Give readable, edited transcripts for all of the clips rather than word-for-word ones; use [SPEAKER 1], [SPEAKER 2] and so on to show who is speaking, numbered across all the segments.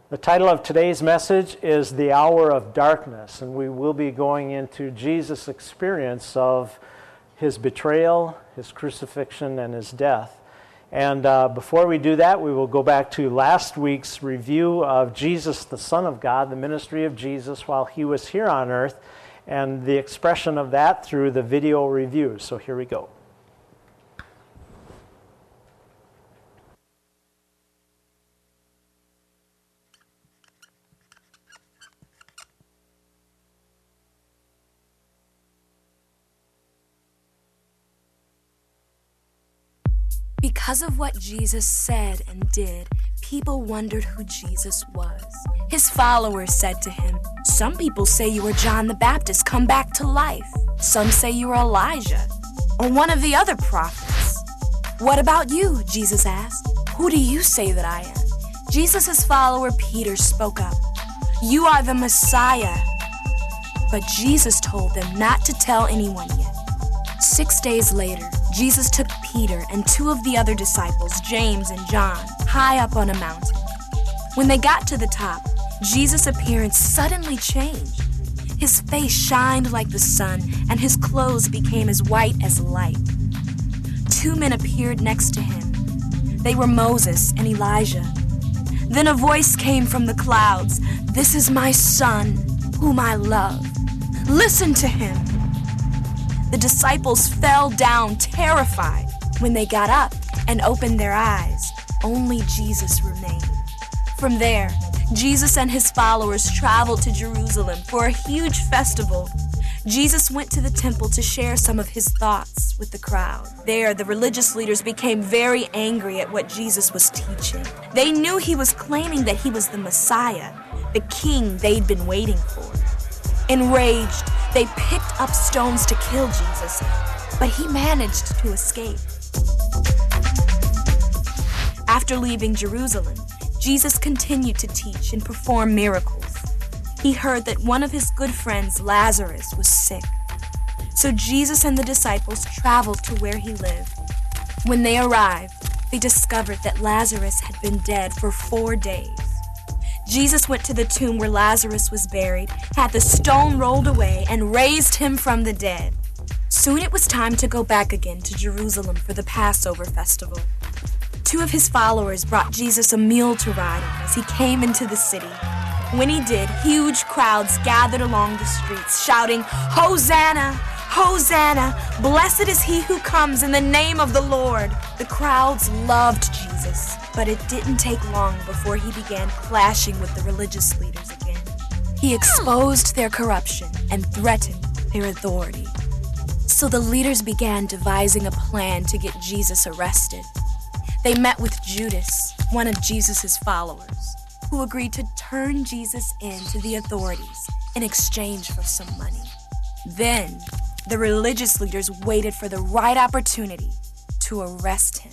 [SPEAKER 1] The title of today's message is The Hour of Darkness, and we will be going into Jesus' experience of his betrayal, his crucifixion, and his death. And before we do that, we will go back to last week's review of Jesus, the Son of God, the ministry of Jesus while he was here on earth, and the expression of that through the video review. So here we go.
[SPEAKER 2] Because of what Jesus said and did, people wondered who Jesus was. His followers said to him, "Some people say you are John the Baptist come back to life. Some say you are Elijah, or one of the other prophets." "What about you?" Jesus asked. "Who do you say that I am?" Jesus' follower Peter spoke up, "You are the Messiah." But Jesus told them not to tell anyone yet. 6 days later, Jesus took Peter and two of the other disciples, James and John, high up on a mountain. When they got to the top, Jesus' appearance suddenly changed. His face shined like the sun, and his clothes became as white as light. Two men appeared next to him. They were Moses and Elijah. Then a voice came from the clouds, "This is my son, whom I love. Listen to him." The disciples fell down terrified. When they got up and opened their eyes, only Jesus remained. From there, Jesus and his followers traveled to Jerusalem for a huge festival. Jesus went to the temple to share some of his thoughts with the crowd. There, the religious leaders became very angry at what Jesus was teaching. They knew he was claiming that he was the Messiah, the king they'd been waiting for. Enraged, they picked up stones to kill Jesus, but he managed to escape. After leaving Jerusalem, Jesus continued to teach and perform miracles. He heard that one of his good friends, Lazarus, was sick. So Jesus and the disciples traveled to where he lived. When they arrived, they discovered that Lazarus had been dead for 4 days. Jesus went to the tomb where Lazarus was buried, had the stone rolled away, and raised him from the dead. Soon it was time to go back again to Jerusalem for the Passover festival. Two of his followers brought Jesus a mule to ride on as he came into the city. When he did, huge crowds gathered along the streets, shouting, "Hosanna! Hosanna! Blessed is he who comes in the name of the Lord!" The crowds loved Jesus, but it didn't take long before he began clashing with the religious leaders again. He exposed their corruption and threatened their authority. So the leaders began devising a plan to get Jesus arrested. They met with Judas, one of Jesus' followers, who agreed to turn Jesus in to the authorities in exchange for some money. Then, the religious leaders waited for the right opportunity to arrest him.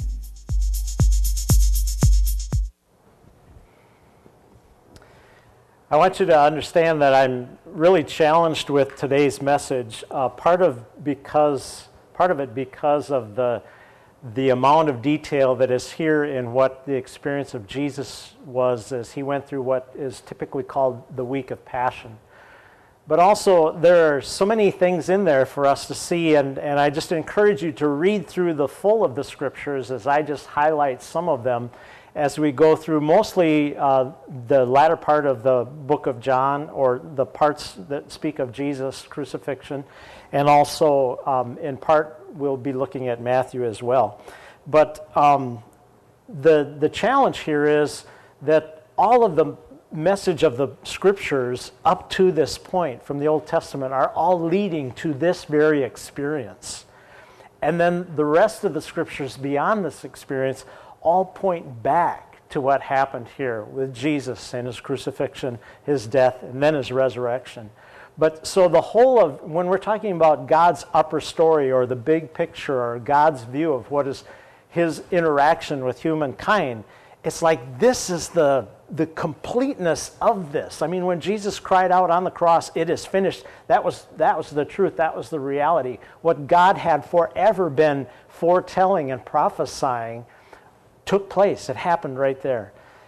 [SPEAKER 1] I want you to understand that I'm really challenged with today's message, part of it because of the amount of detail that is here in what the experience of Jesus was as he went through what is typically called the week of Passion. But also, there are so many things in there for us to see, and I just encourage you to read through the full of the scriptures as I just highlight some of them as we go through mostly the latter part of the book of John, or the parts that speak of Jesus' crucifixion, and also in part we'll be looking at Matthew as well. But the challenge here is that all of the message of the scriptures up to this point from the Old Testament are all leading to this very experience. And then the rest of the scriptures beyond this experience all point back to what happened here with Jesus and his crucifixion, his death, and then his resurrection. But so the whole of, when we're talking about God's upper story or the big picture or God's view of what is his interaction with humankind, it's like this is the completeness of this. I mean, when Jesus cried out on the cross, "It is finished," that was the truth, that was the reality. What God had forever been foretelling and prophesying took place. It happened right there.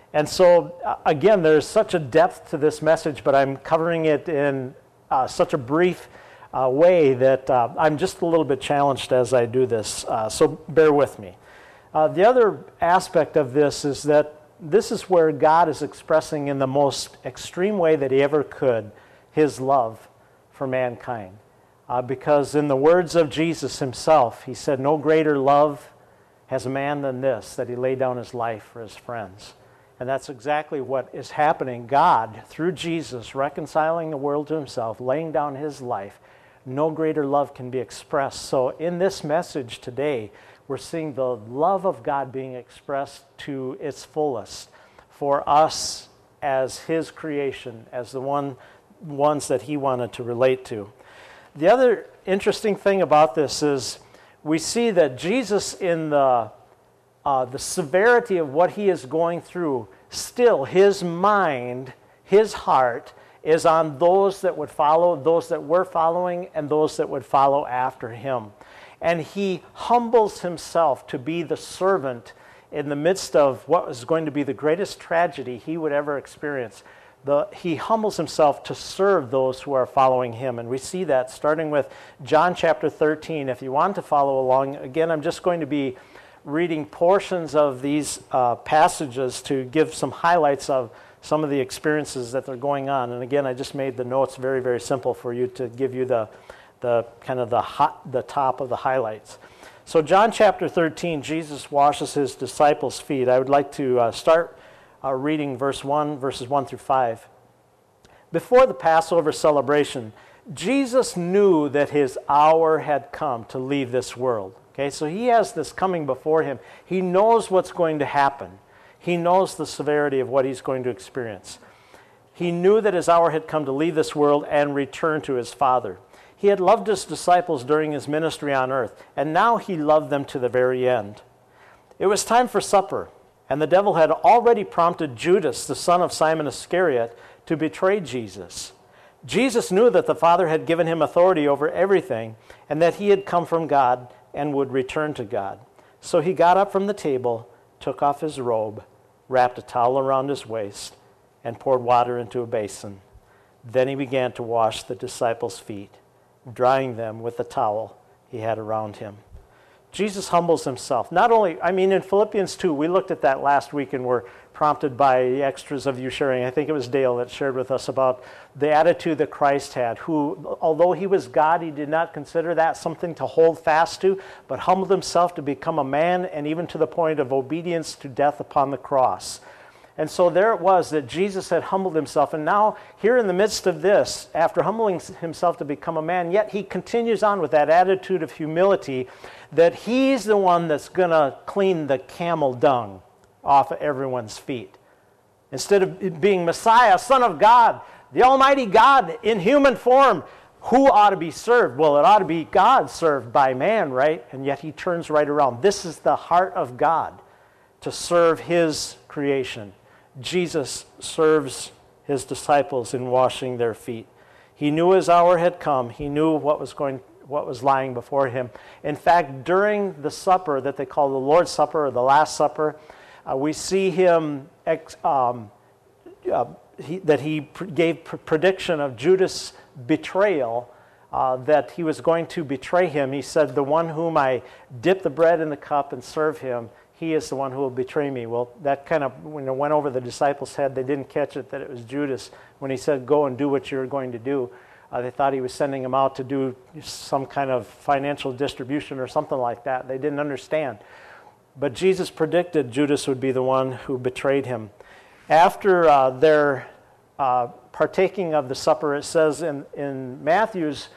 [SPEAKER 1] And so, again, there's such a depth to this message, but I'm covering it in such a brief way that I'm just a little bit challenged as I do this. So bear with me. The other aspect of this is that this is where God is expressing in the most extreme way that he ever could his love for mankind. Because in the words of Jesus himself, he said, "No greater love has a man than this, that he laid down his life for his friends." And that's exactly what is happening. God, through Jesus, reconciling the world to himself, laying down his life. No greater love can be expressed. So in this message today, we're seeing the love of God being expressed to its fullest for us as his creation, as the ones that he wanted to relate to. The other interesting thing about this is we see that Jesus, in the severity of what he is going through, still his mind, his heart, is on those that would follow, those that were following, and those that would follow after him. And he humbles himself to be the servant in the midst of what was going to be the greatest tragedy he would ever experience. He humbles himself to serve those who are following him. And we see that starting with John chapter 13. If you want to follow along, again, I'm just going to be reading portions of these passages to give some highlights of some of the experiences that are going on. And again, I just made the notes very, very simple for you to give you the kind of the top of the highlights. So John chapter 13, Jesus washes his disciples' feet. I would like to start reading verses 1 through 5. Before the Passover celebration, Jesus knew that his hour had come to leave this world. Okay, so he has this coming before him. He knows what's going to happen. He knows the severity of what he's going to experience. He knew that his hour had come to leave this world and return to his Father. He had loved his disciples during his ministry on earth, and now he loved them to the very end. It was time for supper, and the devil had already prompted Judas, the son of Simon Iscariot, to betray Jesus. Jesus knew that the Father had given him authority over everything, and that he had come from God and would return to God. So he got up from the table, took off his robe, wrapped a towel around his waist, and poured water into a basin. Then he began to wash the disciples' feet, drying them with the towel he had around him. Jesus humbles himself. Not only, in Philippians 2, we looked at that last week and were prompted by the extras of you sharing. I think it was Dale that shared with us about the attitude that Christ had, who, although he was God, he did not consider that something to hold fast to, but humbled himself to become a man, and even to the point of obedience to death upon the cross. And so there it was that Jesus had humbled himself, and now here in the midst of this, after humbling himself to become a man, yet he continues on with that attitude of humility that he's the one that's going to clean the camel dung off of everyone's feet. Instead of being Messiah, Son of God, the Almighty God in human form, who ought to be served? Well, it ought to be God served by man, right? And yet he turns right around. This is the heart of God, to serve his creation. Jesus serves his disciples in washing their feet. He knew his hour had come. He knew what was lying before him. In fact, during the supper that they call the Lord's Supper or the Last Supper, we see him that he gave prediction of Judas' betrayal, that he was going to betray him. He said, "The one whom I dip the bread in the cup and serve him, he is the one who will betray me." Well, that kind of went over the disciples' head. They didn't catch it that it was Judas when he said, "Go and do what you're going to do." They thought he was sending them out to do some kind of financial distribution or something like that. They didn't understand. But Jesus predicted Judas would be the one who betrayed him. After their partaking of the supper, it says in Matthew's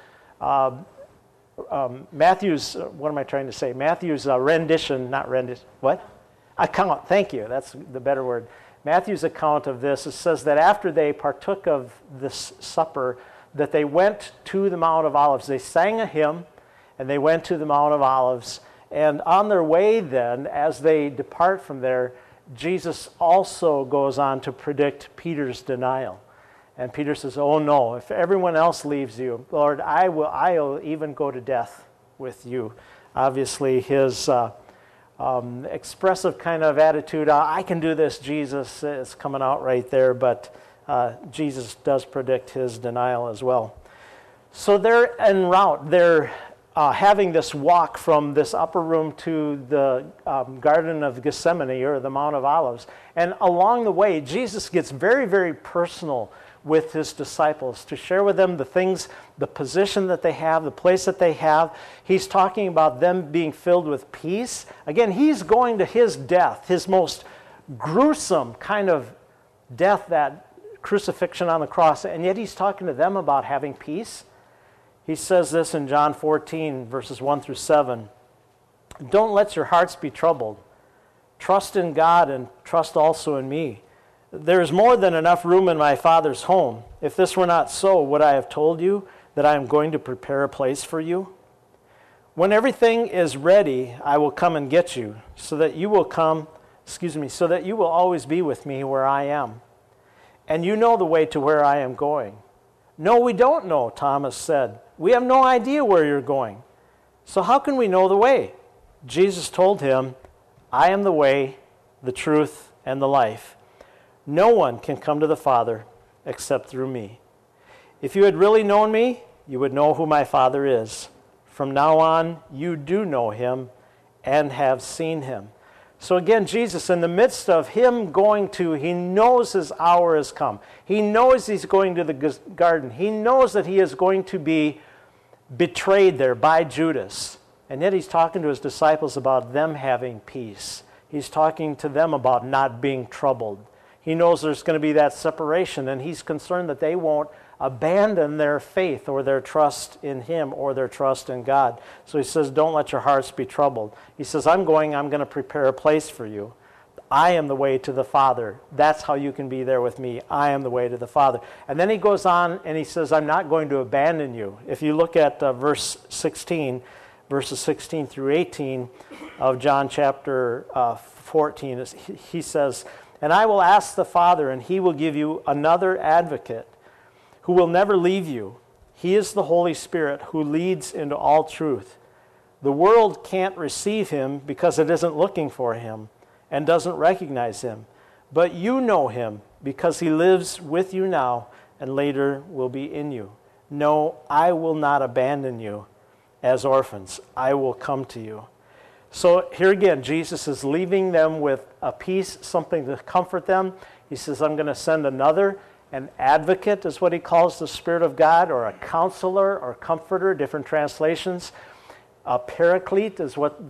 [SPEAKER 1] account, thank you, that's the better word. Matthew's account of this, it says that after they partook of this supper, that they went to the Mount of Olives. They sang a hymn, and they went to the Mount of Olives. And on their way then, as they depart from there, Jesus also goes on to predict Peter's denial. And Peter says, "Oh no, if everyone else leaves you, Lord, I'll even go to death with you." Obviously, his expressive kind of attitude. I can do this, Jesus, is coming out right there, but Jesus does predict his denial as well. So they're en route. They're having this walk from this upper room to the Garden of Gethsemane, or the Mount of Olives. And along the way, Jesus gets very, very personal with his disciples to share with them the things, the position that they have, the place that they have. He's talking about them being filled with peace. Again, he's going to his death, his most gruesome kind of death, that crucifixion on the cross, and yet he's talking to them about having peace. He says this in John 14, verses 1 through 7. Don't let your hearts be troubled. Trust in God and trust also in me. There is more than enough room in my Father's home. If this were not so, would I have told you that I am going to prepare a place for you? When everything is ready, I will come and get you, so that you will always be with me where I am. And you know the way to where I am going. No, we don't know, Thomas said. We have no idea where you're going. So how can we know the way? Jesus told him, I am the way, the truth, and the life. No one can come to the Father except through me. If you had really known me, you would know who my Father is. From now on, you do know him and have seen him. So again, Jesus, in the midst of him going to, he knows his hour has come. He knows he's going to the garden. He knows that he is going to be betrayed there by Judas. And yet he's talking to his disciples about them having peace. He's talking to them about not being troubled. He knows there's going to be that separation, and he's concerned that they won't abandon their faith or their trust in him or their trust in God. So he says, don't let your hearts be troubled. He says, I'm going to prepare a place for you. I am the way to the Father. That's how you can be there with me. I am the way to the Father. And then he goes on and he says, I'm not going to abandon you. If you look at verse 16, verses 16 through 18 of John chapter 14, he says, and I will ask the Father, and he will give you another advocate who will never leave you. He is the Holy Spirit who leads into all truth. The world can't receive him because it isn't looking for him and doesn't recognize him. But you know him because he lives with you now and later will be in you. No, I will not abandon you as orphans. I will come to you. So here again, Jesus is leaving them with a peace, something to comfort them. He says, I'm going to send another. An advocate is what he calls the Spirit of God, or a counselor or comforter, different translations. A paraclete is what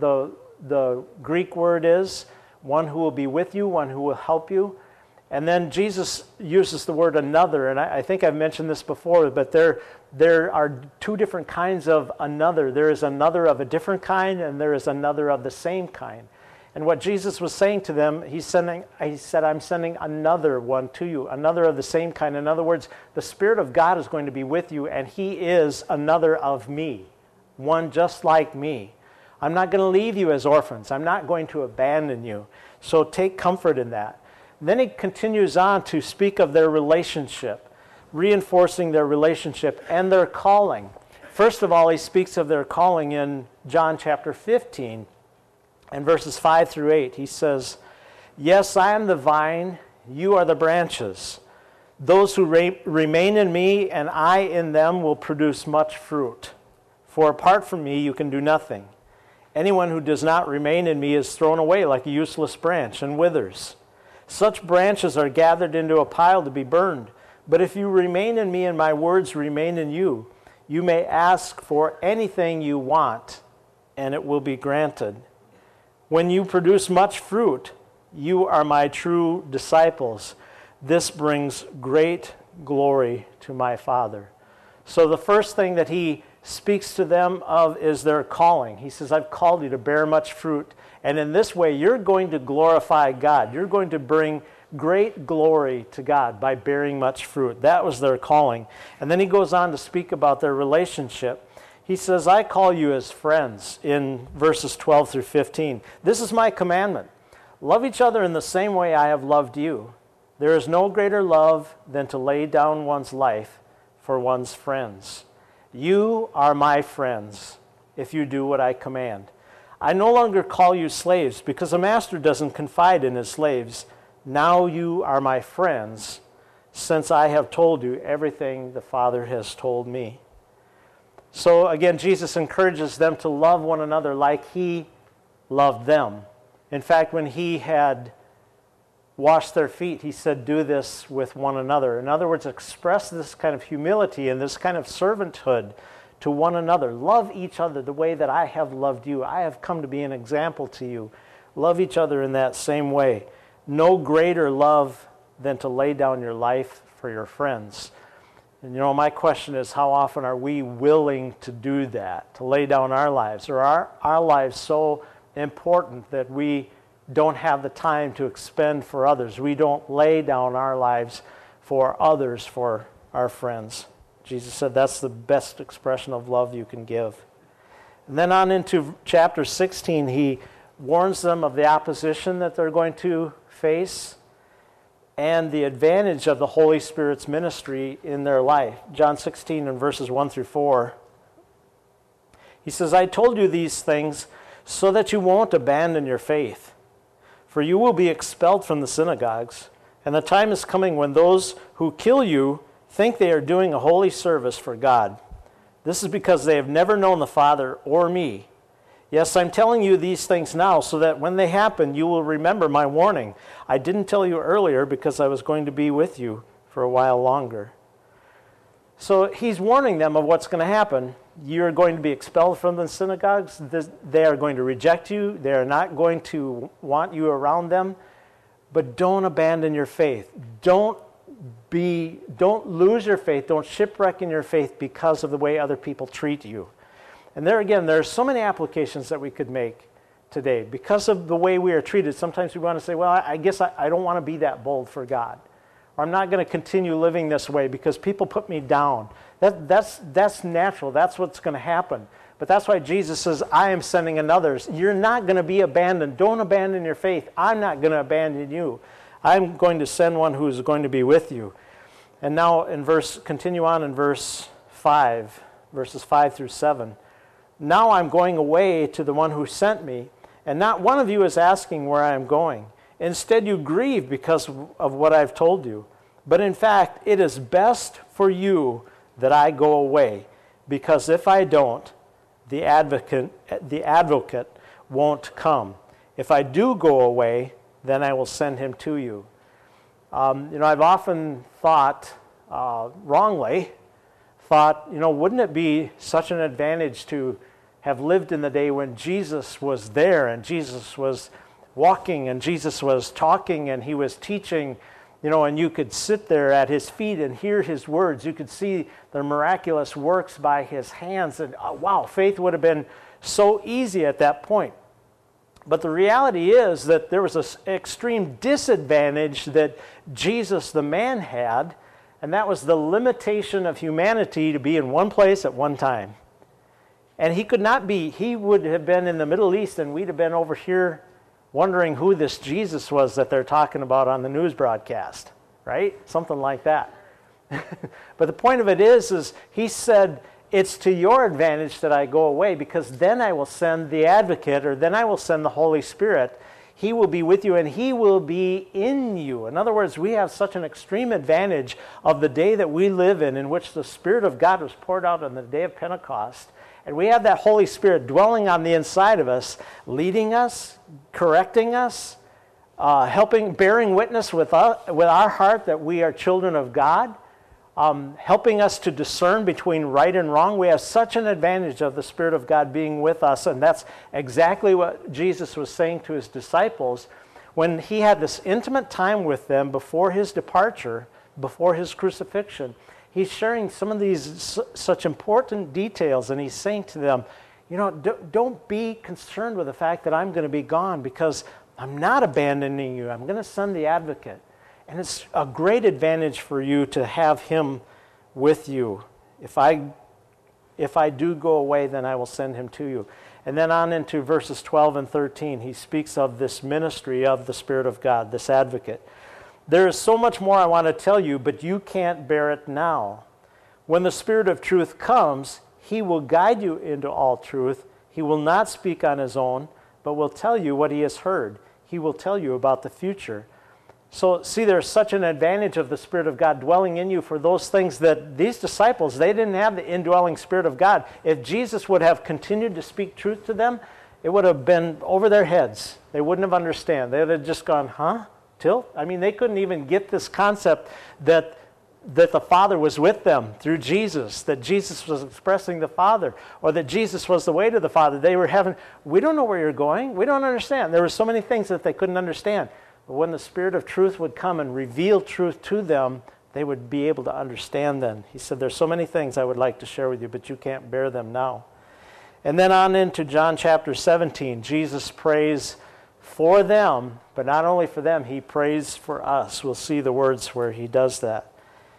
[SPEAKER 1] the Greek word is, one who will be with you, one who will help you. And then Jesus uses the word another, and I think I've mentioned this before, but there are two different kinds of another. There is another of a different kind, and there is another of the same kind. And what Jesus was saying to them, he said, I'm sending another one to you, another of the same kind. In other words, the Spirit of God is going to be with you, and he is another of me, one just like me. I'm not going to leave you as orphans. I'm not going to abandon you. So take comfort in that. Then he continues on to speak of their relationship, reinforcing their relationship and their calling. First of all, he speaks of their calling in John chapter 15 and verses 5 through 8. He says, yes, I am the vine, you are the branches. Those who remain in me and I in them will produce much fruit. For apart from me, you can do nothing. Anyone who does not remain in me is thrown away like a useless branch and withers. Such branches are gathered into a pile to be burned. But if you remain in me and my words remain in you, you may ask for anything you want, and it will be granted. When you produce much fruit, you are my true disciples. This brings great glory to my Father. So the first thing that he speaks to them of is their calling. He says, I've called you to bear much fruit. And in this way, you're going to glorify God. You're going to bring great glory to God by bearing much fruit. That was their calling. And then he goes on to speak about their relationship. He says, I call you as friends in verses 12 through 15. This is my commandment. Love each other in the same way I have loved you. There is no greater love than to lay down one's life for one's friends. You are my friends if you do what I command. I no longer call you slaves, because a master doesn't confide in his slaves. Now you are my friends, since I have told you everything the Father has told me. So again, Jesus encourages them to love one another like he loved them. In fact, when he had washed their feet, he said, do this with one another. In other words, express this kind of humility and this kind of servanthood to one another. Love each other the way that I have loved you. I have come to be an example to you. Love each other in that same way. No greater love than to lay down your life for your friends. And my question is, how often are we willing to do that, to lay down our lives? Or are our lives so important that we don't have the time to expend for others? We don't lay down our lives for others, for our friends. Jesus said that's the best expression of love you can give. And then on into chapter 16, he warns them of the opposition that they're going to face and the advantage of the Holy Spirit's ministry in their life. John 16 and verses 1 through 4. He says, I told you these things so that you won't abandon your faith. For you will be expelled from the synagogues, and the time is coming when those who kill you think they are doing a holy service for God. This is because they have never known the Father or me. Yes, I'm telling you these things now so that when they happen, you will remember my warning. I didn't tell you earlier because I was going to be with you for a while longer. So he's warning them of what's going to happen. You're going to be expelled from the synagogues. They are going to reject you. They are not going to want you around them. But don't abandon your faith. Don't lose your faith. Don't shipwreck in your faith because of the way other people treat you. And there again, there are so many applications that we could make today. Because of the way we are treated, sometimes we want to say, well, I guess I don't want to be that bold for God. Or I'm not going to continue living this way because people put me down. That's natural. That's what's going to happen. But that's why Jesus says, I am sending another. You're not going to be abandoned. Don't abandon your faith. I'm not going to abandon you. I'm going to send one who is going to be with you. And now continue on in verse 5, verses 5 through 7. Now I'm going away to the one who sent me, and not one of you is asking where I am going. Instead, you grieve because of what I've told you. But in fact, it is best for you that I go away, because if I don't, the advocate won't come. If I do go away, then I will send him to you. I've often thought, wrongly, wouldn't it be such an advantage to have lived in the day when Jesus was there and Jesus was walking and Jesus was talking and he was teaching, and you could sit there at his feet and hear his words. You could see the miraculous works by his hands. And wow, faith would have been so easy at that point. But the reality is that there was an extreme disadvantage that Jesus, the man, had, and that was the limitation of humanity to be in one place at one time. And he would have been in the Middle East, and we'd have been over here wondering who this Jesus was that they're talking about on the news broadcast, right? Something like that. But the point of it is he said, it's to your advantage that I go away, because then I will send the advocate, or then I will send the Holy Spirit. He will be with you, and he will be in you. In other words, we have such an extreme advantage of the day that we live in which the Spirit of God was poured out on the day of Pentecost. And we have that Holy Spirit dwelling on the inside of us, leading us, correcting us, bearing witness with our heart that we are children of God, helping us to discern between right and wrong. We have such an advantage of the Spirit of God being with us, and that's exactly what Jesus was saying to his disciples when he had this intimate time with them before his departure, before his crucifixion. He's sharing some of these such important details, and he's saying to them, don't be concerned with the fact that I'm going to be gone, because I'm not abandoning you. I'm going to send the advocate. And it's a great advantage for you to have him with you. If I do go away, then I will send him to you. And then on into verses 12 and 13, he speaks of this ministry of the Spirit of God, this advocate. There is so much more I want to tell you, but you can't bear it now. When the Spirit of truth comes, he will guide you into all truth. He will not speak on his own, but will tell you what he has heard. He will tell you about the future. So see, there's such an advantage of the Spirit of God dwelling in you for those things that these disciples, they didn't have the indwelling Spirit of God. If Jesus would have continued to speak truth to them, it would have been over their heads. They wouldn't have understood. They would have just gone, huh? Till? I mean, they couldn't even get this concept that the Father was with them through Jesus, that Jesus was expressing the Father, or that Jesus was the way to the Father. They were having, we don't know where you're going. We don't understand. There were so many things that they couldn't understand. But when the Spirit of truth would come and reveal truth to them, they would be able to understand then. He said, there's so many things I would like to share with you, but you can't bear them now. And then on into John chapter 17, Jesus prays for them, but not only for them, he prays for us. We'll see the words where he does that.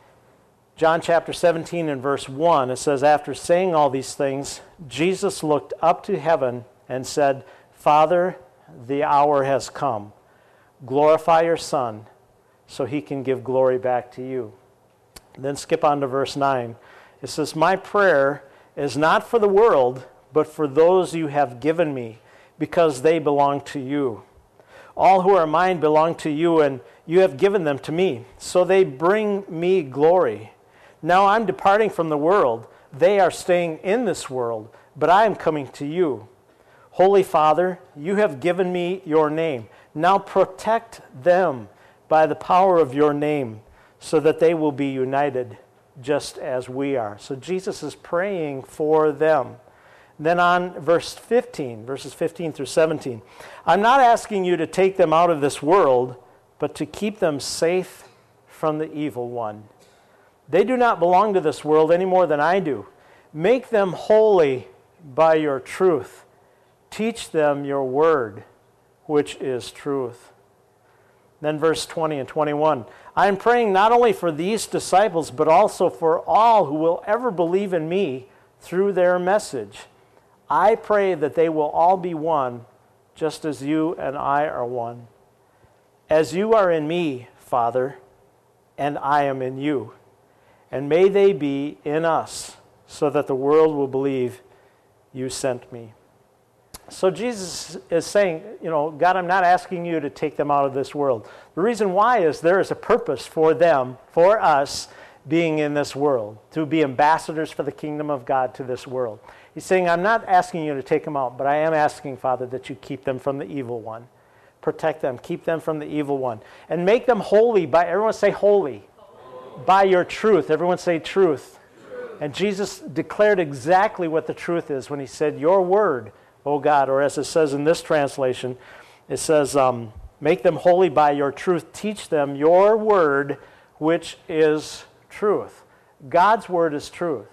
[SPEAKER 1] John chapter 17 and verse 1, it says, after saying all these things, Jesus looked up to heaven and said, Father, the hour has come. Glorify your Son, so he can give glory back to you. And then skip on to verse 9. It says, my prayer is not for the world, but for those you have given me, because they belong to you. All who are mine belong to you, and you have given them to me. So they bring me glory. Now I'm departing from the world. They are staying in this world, but I am coming to you. Holy Father, you have given me your name. Now protect them by the power of your name, so that they will be united just as we are. So Jesus is praying for them. Then on verses 15 through 17, I'm not asking you to take them out of this world, but to keep them safe from the evil one. They do not belong to this world any more than I do. Make them holy by your truth. Teach them your word, which is truth. Then verse 20 and 21. I am praying not only for these disciples, but also for all who will ever believe in me through their message. I pray that they will all be one, just as you and I are one. As you are in me, Father, and I am in you. And may they be in us, so that the world will believe you sent me. So Jesus is saying, God, I'm not asking you to take them out of this world. The reason why is there is a purpose for them, for us, being in this world, to be ambassadors for the kingdom of God to this world. He's saying, I'm not asking you to take them out, but I am asking, Father, that you keep them from the evil one. Protect them, keep them from the evil one. And make them holy by, everyone say holy. By your truth. Everyone say truth. And Jesus declared exactly what the truth is when he said, your word, O God, or as it says in this translation, it says, make them holy by your truth. Teach them your word, which is truth. God's word is truth.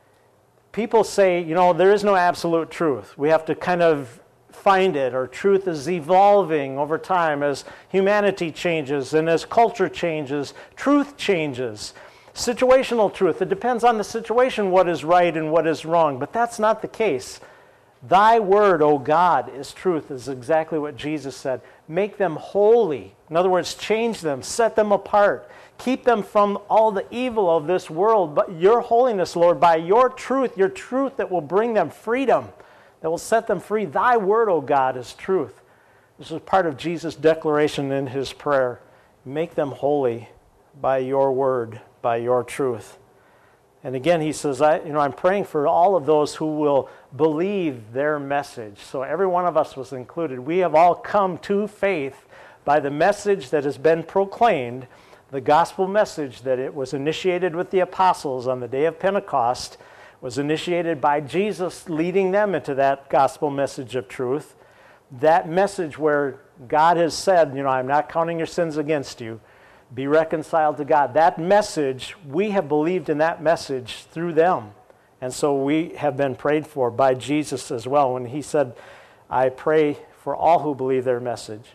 [SPEAKER 1] People say, there is no absolute truth. We have to kind of find it, or truth is evolving over time as humanity changes and as culture changes. Truth changes. Situational truth. It depends on the situation what is right and what is wrong, but that's not the case. Thy word, O God, is truth, is exactly what Jesus said. Make them holy. In other words, change them, set them apart. Keep them from all the evil of this world. But your holiness, Lord, by your truth that will bring them freedom, that will set them free. Thy word, O God, is truth. This is part of Jesus' declaration in his prayer. Make them holy by your word, by your truth. And again, he says, I'm praying for all of those who will believe their message. So every one of us was included. We have all come to faith by the message that has been proclaimed, the gospel message that it was initiated with the apostles on the day of Pentecost, was initiated by Jesus leading them into that gospel message of truth. That message where God has said, I'm not counting your sins against you. Be reconciled to God. That message, we have believed in that message through them. And so we have been prayed for by Jesus as well. When he said, I pray for all who believe their message,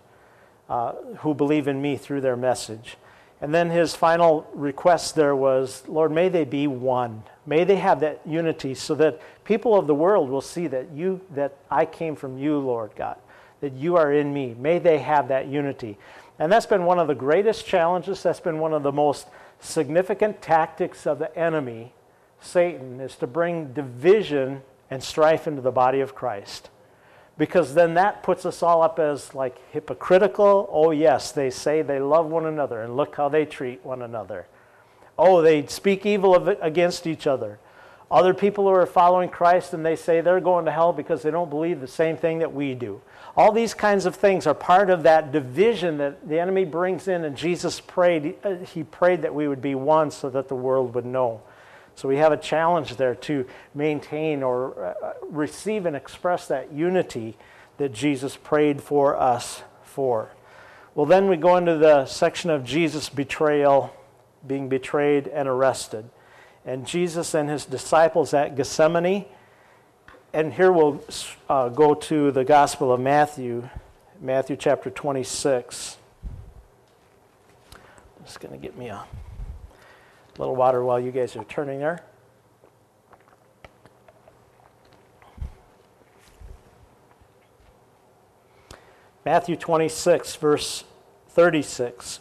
[SPEAKER 1] who believe in me through their message. And then his final request there was, Lord, may they be one. May they have that unity so that people of the world will see that I came from you, Lord God, that you are in me. May they have that unity. And that's been one of the greatest challenges. That's been one of the most significant tactics of the enemy, Satan, is to bring division and strife into the body of Christ. because then that puts us all up as like hypocritical. Oh yes, they say they love one another, and look how they treat one another. Oh, they speak evil against each other. Other people who are following Christ, and they say they're going to hell because they don't believe the same thing that we do. All these kinds of things are part of that division that the enemy brings in, and Jesus prayed. He prayed that we would be one so that the world would know. So we have a challenge there to maintain or receive and express that unity that Jesus prayed for us for. Well, then we go into the section of Jesus' betrayal, being betrayed and arrested. And Jesus and his disciples at Gethsemane. And here we'll go to the Gospel of Matthew, Matthew chapter 26. I'm just going to get me a little water while you guys are turning there. Matthew 26, verse 36.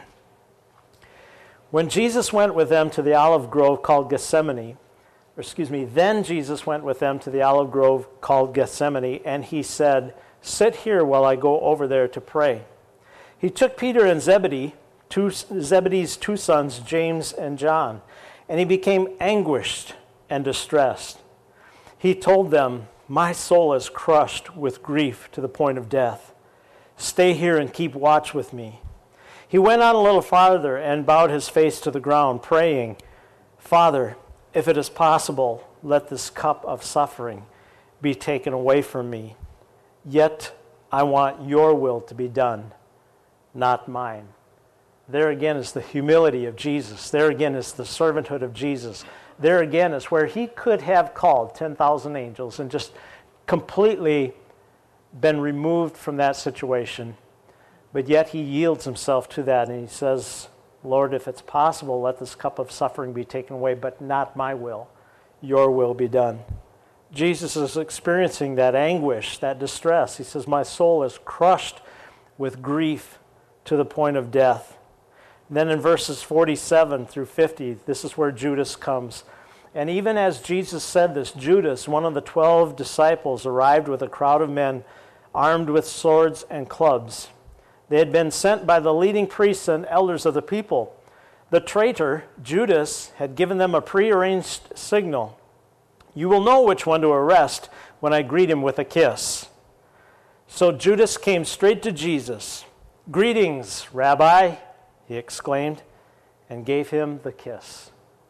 [SPEAKER 1] When Jesus went with them to the olive grove called Gethsemane, then Jesus went with them to the olive grove called Gethsemane, and he said, "Sit here while I go over there to pray." He took Peter and Zebedee's two sons, James and John, and he became anguished and distressed. He told them, "My soul is crushed with grief to the point of death. Stay here and keep watch with me." He went on a little farther and bowed his face to the ground, praying, "Father, if it is possible, let this cup of suffering be taken away from me. Yet I want your will to be done, not mine." There again is the humility of Jesus. There again is the servanthood of Jesus. There again is where he could have called 10,000 angels and just completely been removed from that situation. But yet he yields himself to that, and he says, "Lord, if it's possible, let this cup of suffering be taken away, but not my will. Your will be done." Jesus is experiencing that anguish, that distress. He says, "My soul is crushed with grief to the point of death." And then in verses 47 through 50, this is where Judas comes. And even as Jesus said this, Judas, one of the 12 disciples, arrived with a crowd of men armed with swords and clubs. They had been sent by the leading priests and elders of the people. The traitor, Judas, had given them a prearranged signal. "You will know which one to arrest when I greet him with a kiss." So Judas came straight to Jesus. "Greetings, Rabbi," he exclaimed, and gave him the kiss.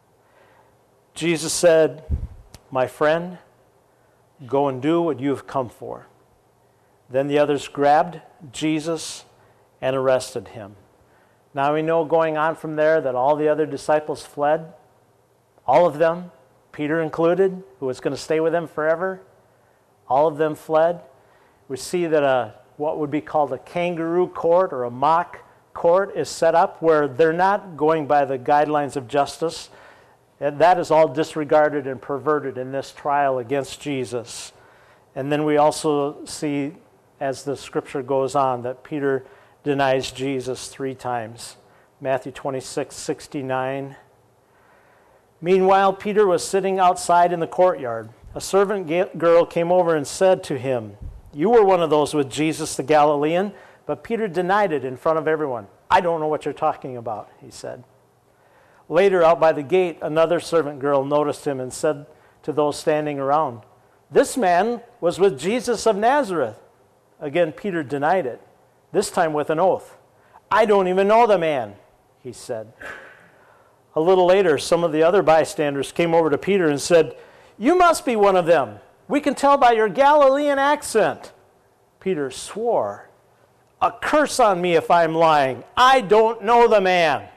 [SPEAKER 1] Jesus said, "My friend, go and do what you have come for." Then the others grabbed Jesus and arrested him. Now we know going on from there that all the other disciples fled. All of them, Peter included, who was going to stay with them forever. All of them fled. We see that what would be called a kangaroo court or a mock court is set up where they're not going by the guidelines of justice. And that is all disregarded and perverted in this trial against Jesus. And then we also see, as the scripture goes on, that Peter denies Jesus 3 times. Matthew 26:69. Meanwhile, Peter was sitting outside in the courtyard. A servant girl came over and said to him, "You were one of those with Jesus the Galilean." But Peter denied it in front of everyone. "I don't know what you're talking about," he said. Later, out by the gate, another servant girl noticed him and said to those standing around, "This man was with Jesus of Nazareth." Again, Peter denied it, this time with an oath. "I don't even know the man," he said. A little later, some of the other bystanders came over to Peter and said, "You must be one of them. We can tell by your Galilean accent." Peter swore, "A curse on me if I'm lying. I don't know the man."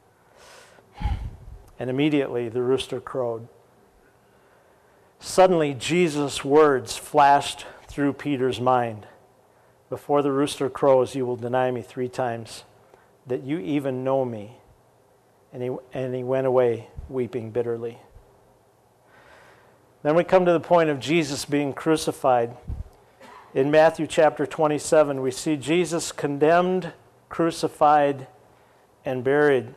[SPEAKER 1] And immediately the rooster crowed. Suddenly, Jesus' words flashed through Peter's mind. "Before the rooster crows, you will deny me 3 times, that you even know me." And he went away weeping bitterly. Then we come to the point of Jesus being crucified. In Matthew chapter 27, we see Jesus condemned, crucified, and buried.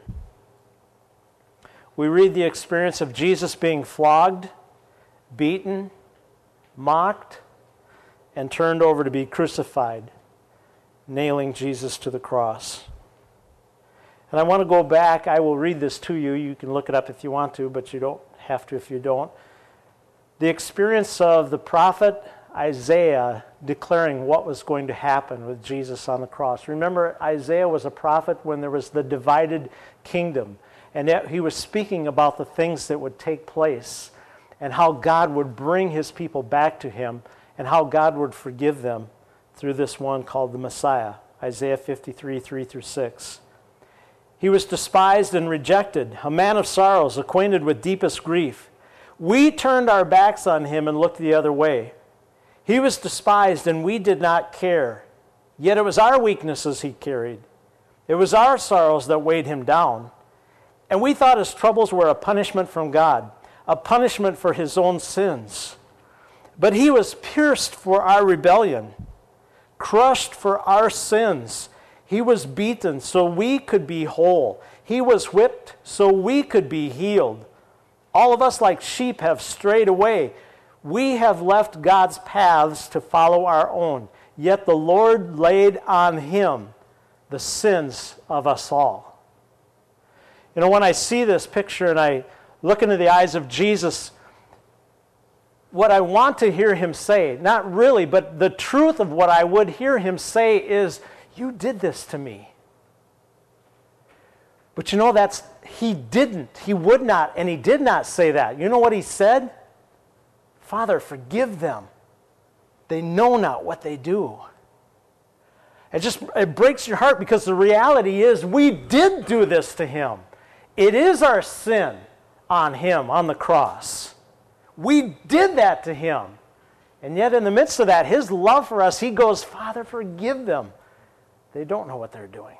[SPEAKER 1] We read the experience of Jesus being flogged, beaten, mocked, and turned over to be crucified, nailing Jesus to the cross. And I want to go back. I will read this to you. You can look it up if you want to, but you don't have to if you don't. The experience of the prophet Isaiah declaring what was going to happen with Jesus on the cross. Remember, Isaiah was a prophet when there was the divided kingdom, and yet he was speaking about the things that would take place and how God would bring his people back to him and how God would forgive them through this one called the Messiah, Isaiah 53, 3-6. He was despised and rejected, a man of sorrows, acquainted with deepest grief. We turned our backs on him and looked the other way. He was despised and we did not care. Yet it was our weaknesses he carried. It was our sorrows that weighed him down. And we thought his troubles were a punishment from God, a punishment for his own sins. But he was pierced for our rebellion, crushed for our sins. He was beaten so we could be whole. He was whipped so we could be healed. All of us like sheep have strayed away. We have left God's paths to follow our own. Yet the Lord laid on him the sins of us all. You know, when I see this picture and I look into the eyes of Jesus, what I want to hear him say, not really, but the truth of what I would hear him say is, you did this to me. But you know, he didn't. He would not, and he did not say that. You know what he said? Father, forgive them. They know not what they do. It breaks your heart because the reality is we did do this to him. It is our sin on him, on the cross. We did that to him. And yet in the midst of that, his love for us, he goes, Father, forgive them. They don't know what they're doing.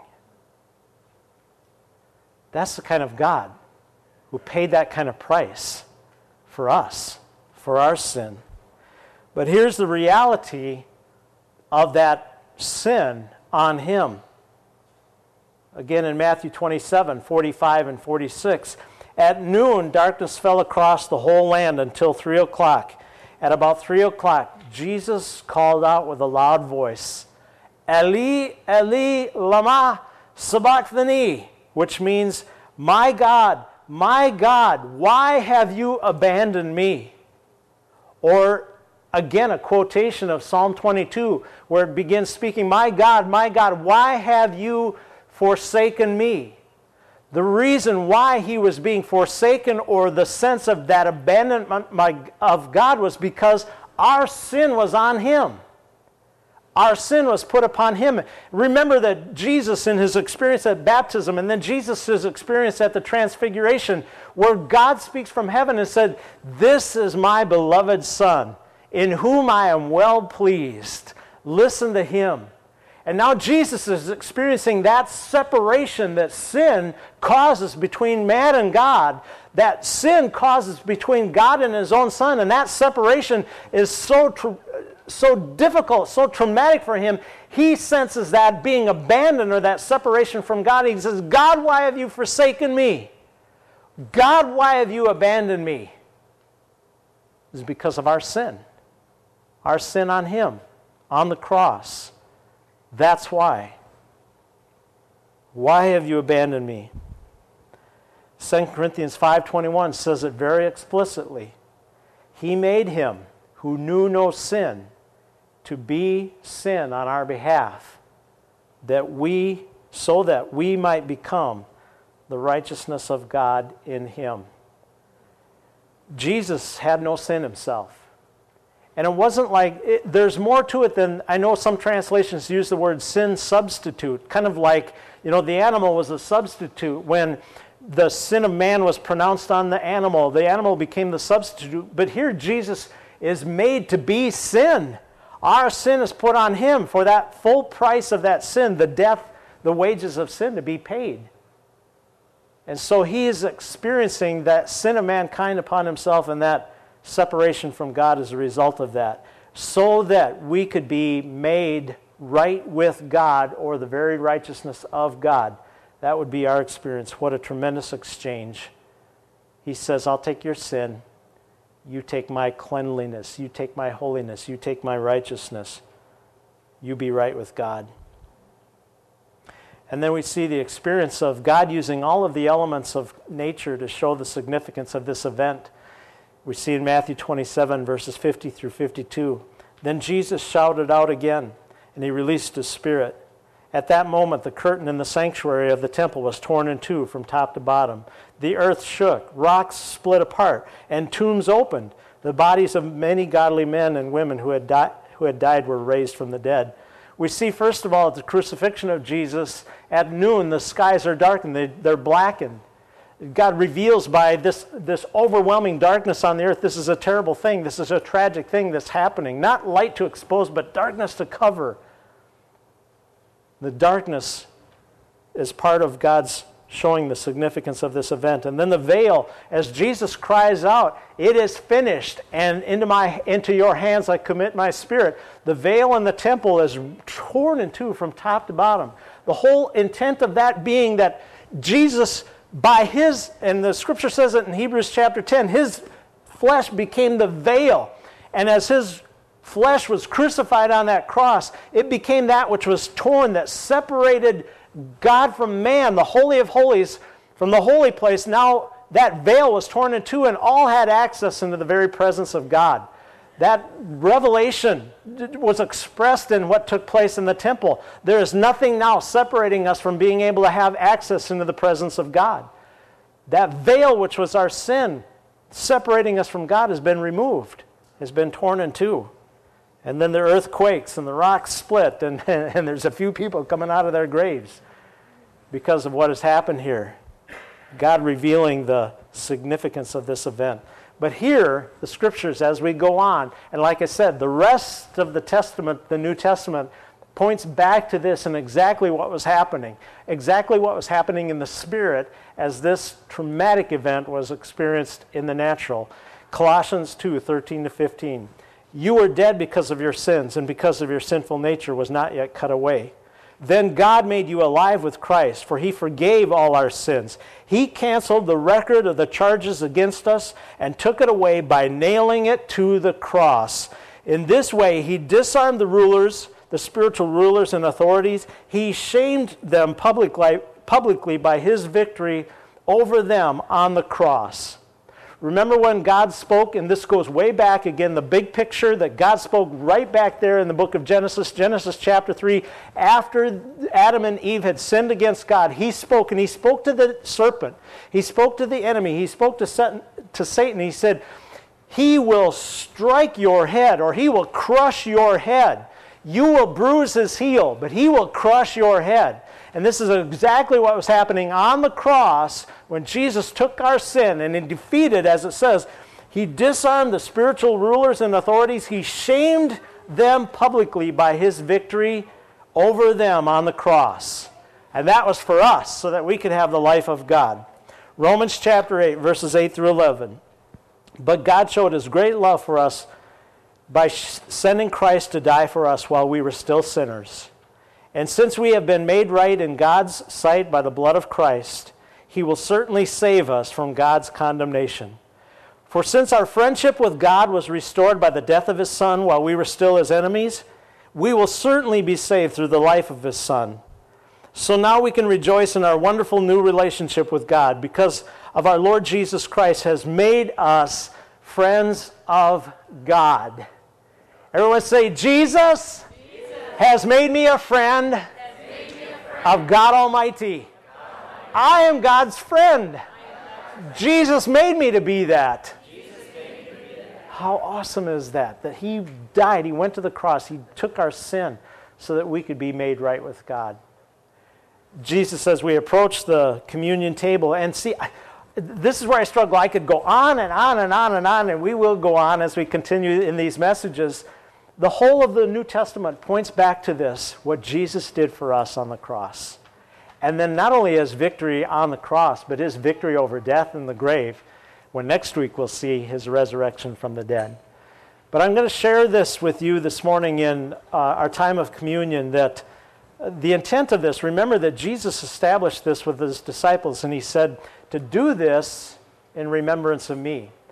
[SPEAKER 1] That's the kind of God who paid that kind of price for us, for our sin. But here's the reality of that sin on him. Again in Matthew 27, 45 and 46. At noon, darkness fell across the whole land until 3 o'clock. At about 3 o'clock, Jesus called out with a loud voice, Eli, Eli, lama sabachthani, which means, my God, why have you abandoned me? Or again, a quotation of Psalm 22, where it begins speaking, my God, why have you forsaken me? The reason why he was being forsaken, or the sense of that abandonment of God, was because our sin was on him. Our sin was put upon him. Remember that Jesus, in his experience at baptism, and then Jesus' experience at the transfiguration, where God speaks from heaven and said, this is my beloved Son, in whom I am well pleased. Listen to him. And now Jesus is experiencing that separation that sin causes between man and God, that sin causes between God and his own Son, and that separation is so difficult, so traumatic for him. He senses that being abandoned, or that separation from God. He says, God, why have you forsaken me? God, why have you abandoned me? It's because of our sin on him, on the cross. That's why. Why have you abandoned me? 2 Corinthians 5:21 says it very explicitly. He made him who knew no sin to be sin on our behalf, so that we might become the righteousness of God in him. Jesus had no sin himself. And it wasn't like, there's more to it than, I know some translations use the word sin substitute, kind of like, the animal was a substitute. When the sin of man was pronounced on the animal became the substitute. But here Jesus is made to be sin. Our sin is put on him for that full price of that sin, the death, the wages of sin to be paid. And so he is experiencing that sin of mankind upon himself, and that separation from God as a result of that, so that we could be made right with God, or the very righteousness of God. That would be our experience. What a tremendous exchange. He says, I'll take your sin You take my cleanliness. You take my holiness. You take my righteousness. You be right with God. And then we see the experience of God using all of the elements of nature to show the significance of this event. We see in Matthew 27, verses 50 through 52. Then Jesus shouted out again, and he released his spirit. At that moment, the curtain in the sanctuary of the temple was torn in two from top to bottom. The earth shook, rocks split apart, and tombs opened. The bodies of many godly men and women who had died were raised from the dead. We see, first of all, at the crucifixion of Jesus, at noon, the skies are darkened. They're blackened. God reveals by this overwhelming darkness on the earth, this is a terrible thing. This is a tragic thing that's happening. Not light to expose, but darkness to cover. The darkness is part of God's showing the significance of this event. And then the veil, as Jesus cries out, "It is finished, and into your hands I commit my spirit." The veil in the temple is torn in two from top to bottom. The whole intent of that being that Jesus, by his, and the scripture says it in Hebrews chapter 10, his flesh became the veil. And as his flesh was crucified on that cross, it became that which was torn, that separated God from man, the Holy of Holies, from the holy place. Now that veil was torn in two, and all had access into the very presence of God. That revelation was expressed in what took place in the temple. There is nothing now separating us from being able to have access into the presence of God. That veil, which was our sin, separating us from God, has been removed, has been torn in two. And then the earth quakes and the rocks split, and there's a few people coming out of their graves because of what has happened here. God revealing the significance of this event. But here, the scriptures, as we go on, and like I said, the rest of the Testament, the New Testament, points back to this and exactly what was happening in the spirit as this traumatic event was experienced in the natural. Colossians 2, 13 to 15. You were dead because of your sins, and because of your sinful nature was not yet cut away. Then God made you alive with Christ, for he forgave all our sins. He canceled the record of the charges against us and took it away by nailing it to the cross. In this way, he disarmed the rulers, the spiritual rulers and authorities. He shamed them publicly by his victory over them on the cross. Remember when God spoke, and this goes way back again, the big picture that God spoke right back there in the book of Genesis, Genesis chapter 3, after Adam and Eve had sinned against God, he spoke, and he spoke to the serpent. He spoke to the enemy. He spoke to Satan. He said, he will strike your head, or he will crush your head. You will bruise his heel, but he will crush your head. And this is exactly what was happening on the cross when Jesus took our sin and he defeated, as it says, he disarmed the spiritual rulers and authorities. He shamed them publicly by his victory over them on the cross. And that was for us so that we could have the life of God. Romans chapter 8, verses 8 through 11. But God showed his great love for us by sending Christ to die for us while we were still sinners. And since we have been made right in God's sight by the blood of Christ, he will certainly save us from God's condemnation. For since our friendship with God was restored by the death of his Son while we were still his enemies, we will certainly be saved through the life of his Son. So now we can rejoice in our wonderful new relationship with God because of our Lord Jesus Christ has made us friends of God. Everyone say, Jesus has made me a friend of God Almighty. I am God's friend. Jesus made me to be that. How awesome is that? That he died, he went to the cross, he took our sin so that we could be made right with God. Jesus, as we approach the communion table, and see, this is where I struggle. I could go on and on and on and on, and we will go on as we continue in these messages. The whole of the New Testament points back to this, what Jesus did for us on the cross. And then not only his victory on the cross, but his victory over death and the grave, when next week we'll see his resurrection from the dead. But I'm going to share this with you this morning in our time of communion, that the intent of this, remember that Jesus established this with his disciples, and he said, to do this in remembrance of me.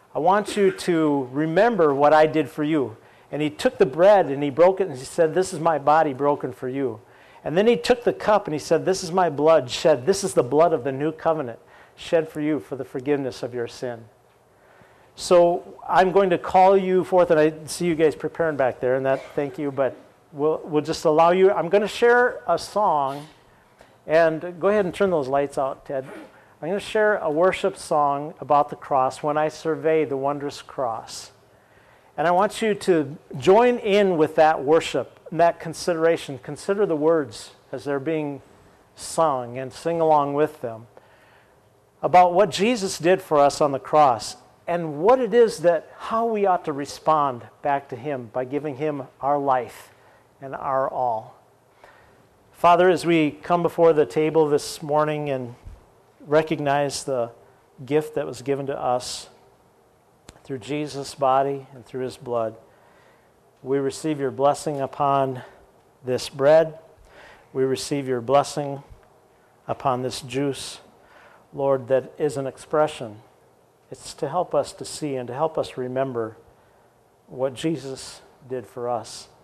[SPEAKER 1] I want you to remember what I did for you. And he took the bread and he broke it and he said, this is my body broken for you. And then he took the cup and he said, this is my blood shed. This is the blood of the new covenant shed for you for the forgiveness of your sin. So I'm going to call you forth, and I see you guys preparing back there, and that, thank you, but we'll just allow you. I'm going to share a song, and go ahead and turn those lights out, Ted. I'm going to share a worship song about the cross, When I Survey the Wondrous Cross. And I want you to join in with that worship and that consideration. Consider the words as they're being sung and sing along with them about what Jesus did for us on the cross and what it is that, how we ought to respond back to him by giving him our life and our all. Father, as we come before the table this morning and recognize the gift that was given to us through Jesus' body and through his blood, we receive your blessing upon this bread. We receive your blessing upon this juice, Lord, that is an expression. It's to help us to see and to help us remember what Jesus did for us.